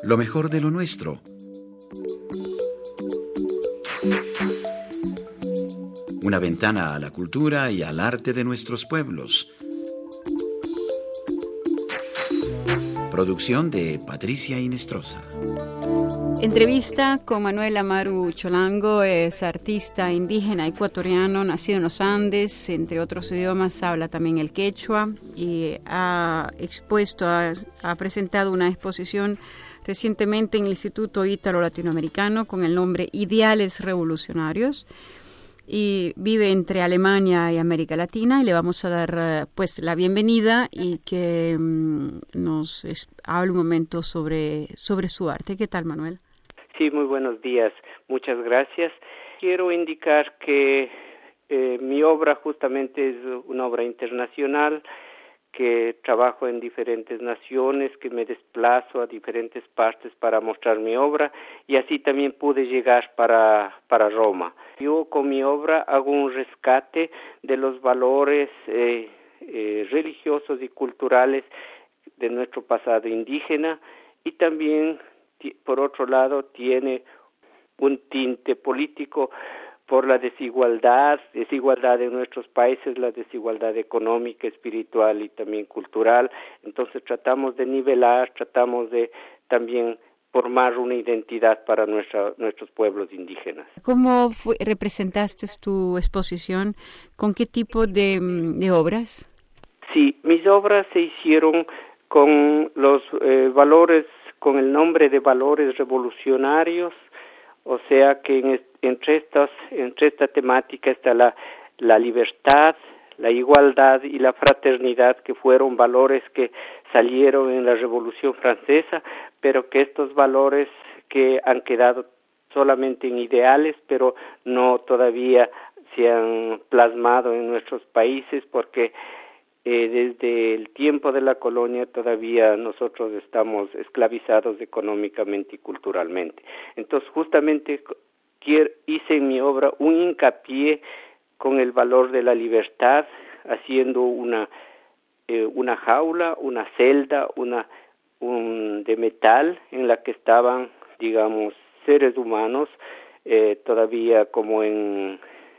Lo mejor de lo nuestro. Una ventana a la cultura y al arte de nuestros pueblos. Producción de Patricia Inestrosa. Entrevista con Manuel Amaru Cholango, es artista indígena ecuatoriano, nacido en los Andes, entre otros idiomas habla también el quechua y ha presentado una exposición recientemente en el Instituto Ítalo Latinoamericano con el nombre Ideales Revolucionarios, y vive entre Alemania y América Latina, y le vamos a dar la bienvenida y que nos hable un momento sobre su arte. ¿Qué tal, Manuel? Sí, muy buenos días. Muchas gracias. Quiero indicar que mi obra justamente es una obra internacional, que trabajo en diferentes naciones, que me desplazo a diferentes partes para mostrar mi obra, y así también pude llegar para Roma. Yo con mi obra hago un rescate de los valores religiosos y culturales de nuestro pasado indígena, y también, por otro lado, tiene un tinte político por la desigualdad de nuestros países, la desigualdad económica, espiritual y también cultural. Entonces tratamos de nivelar, tratamos de también formar una identidad para nuestros pueblos indígenas. ¿Cómo representaste tu exposición? ¿Con qué tipo de obras? Sí, mis obras se hicieron con los valores, con el nombre de valores revolucionarios. O sea que entre esta temática está la libertad, la igualdad y la fraternidad, que fueron valores que salieron en la Revolución Francesa, pero que estos valores que han quedado solamente en ideales, pero no todavía se han plasmado en nuestros países, porque desde el tiempo de la colonia todavía nosotros estamos esclavizados económicamente y culturalmente. Entonces justamente hice en mi obra un hincapié con el valor de la libertad, haciendo una jaula, una celda, de metal en la que estaban, digamos, seres humanos, todavía como en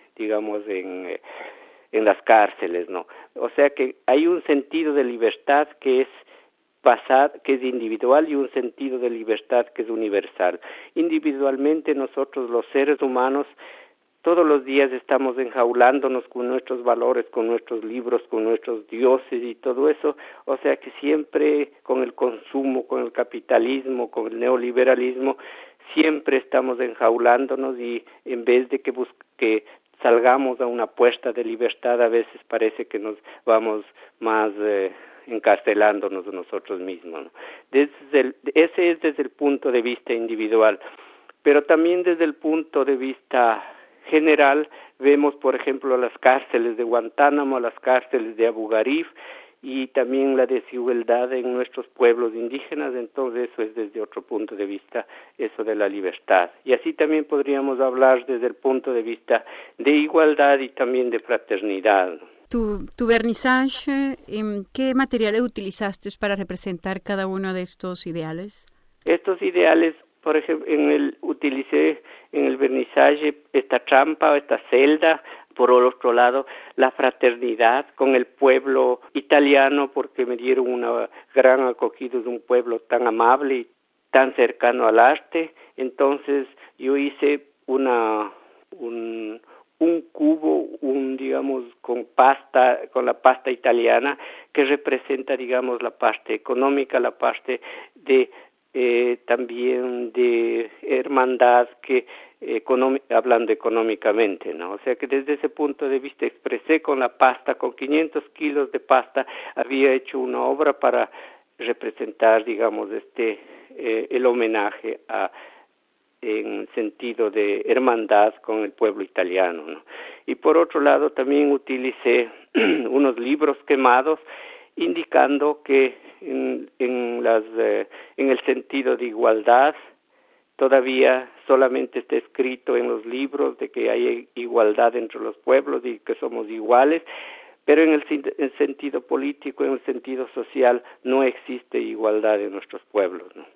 las cárceles, ¿no? O sea que hay un sentido de libertad que es individual, y un sentido de libertad que es universal. Individualmente nosotros, los seres humanos, todos los días estamos enjaulándonos con nuestros valores, con nuestros libros, con nuestros dioses y todo eso. O sea que siempre con el consumo, con el capitalismo, con el neoliberalismo, siempre estamos enjaulándonos, y en vez de que salgamos a una puerta de libertad, a veces parece que nos vamos más encarcelándonos nosotros mismos, ¿no? Ese es desde el punto de vista individual, pero también desde el punto de vista general vemos, por ejemplo, las cárceles de Guantánamo, las cárceles de Abu Ghraib, y también la desigualdad en nuestros pueblos indígenas. Entonces eso es desde otro punto de vista, eso de la libertad. Y así también podríamos hablar desde el punto de vista de igualdad y también de fraternidad. Tu vernissage, ¿qué materiales utilizaste para representar cada uno de estos ideales? Estos ideales, por ejemplo, utilicé en el vernissage esta trampa, esta celda. Por otro lado, la fraternidad con el pueblo italiano, porque me dieron una gran acogida de un pueblo tan amable y tan cercano al arte. Entonces yo hice un cubo, digamos, con la pasta italiana, que representa, digamos, la parte económica, la parte de también de hermandad, hablando económicamente, ¿no? O sea que desde ese punto de vista expresé con la pasta, con 500 kilos de pasta, había hecho una obra para representar, digamos, el homenaje en sentido de hermandad con el pueblo italiano, ¿no? Y por otro lado también utilicé unos libros quemados, indicando que en el sentido de igualdad todavía solamente está escrito en los libros de que hay igualdad entre los pueblos y que somos iguales, pero en el sentido político, en el sentido social, no existe igualdad en nuestros pueblos, ¿no?